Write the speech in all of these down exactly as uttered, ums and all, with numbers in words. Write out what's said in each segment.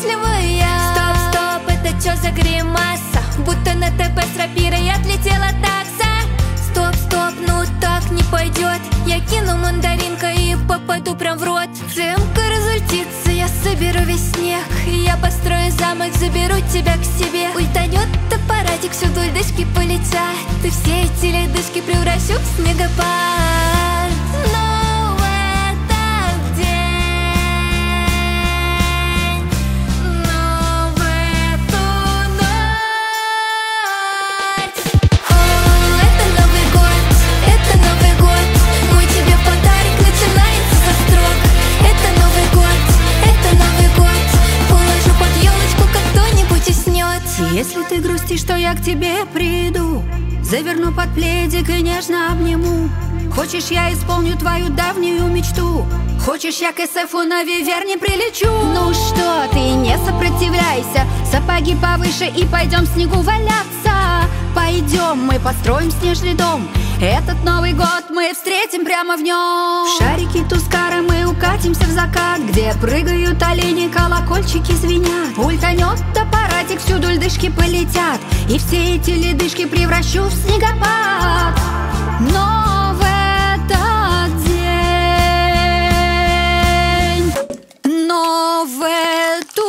счастливая. Стоп, стоп, это чё за гримаса? Будто на ТП с рапирой отлетела такса. Стоп, стоп, ну так не пойдет. Я кину мандаринка и попаду прям в рот. ЦМК разультится, я соберу весь снег. И я построю замок, заберу тебя к себе. Ультанет аппаратик, всюду льдышки полетят. И все эти ледышки превращу в снегопад. Но в этот день, но в эту ночь. О, это Новый год, это Новый год. Мой тебе подарок начинается со строк. Это Новый год, это Новый год. Положу под елочку, как кто-нибудь уснет. Если ты грустишь, то я к тебе приду, заверну под пледик и нежно обниму. Хочешь, я исполню твою давнюю мечту? Хочешь, я к эсэфу на Виверне прилечу? Ну что ты, не сопротивляйся, сапоги повыше и пойдем в снегу валяться. Пойдем, мы построим снежный дом. Этот Новый год мы встретим прямо в нем. В шарики Тускара мы укатимся в закат, где прыгают олени, колокольчики звенят. Ультанет аппаратик, всюду льдышки полетят. И все эти ледышки превращу в снегопад. Но в этот день, но в эту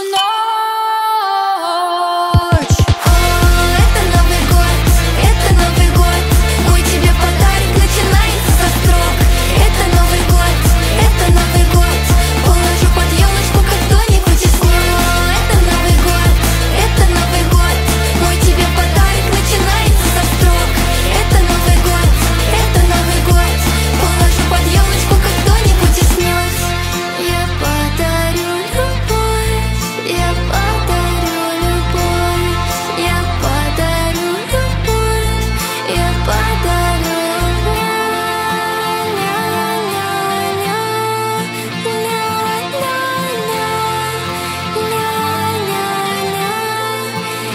ночь. О, это Новый год, это Новый год. Мой тебе подарок начинается со строк. Это Новый год, это Новый год. Положу под елочку, как кто-нибудь уснет. Это Новый год, это Новый год. Мой тебе подарок начинается со строк. Это Новый год, это Новый год. Положу под елочку, как кто-нибудь уснет. Я подарю любовь, я подарю любовь, я подарю любовь, я подарю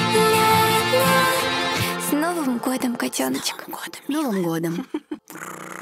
ля-ля-ля-ля-ля-ля-ля-ля-ля. С Новым годом, котеночек. Новым годом.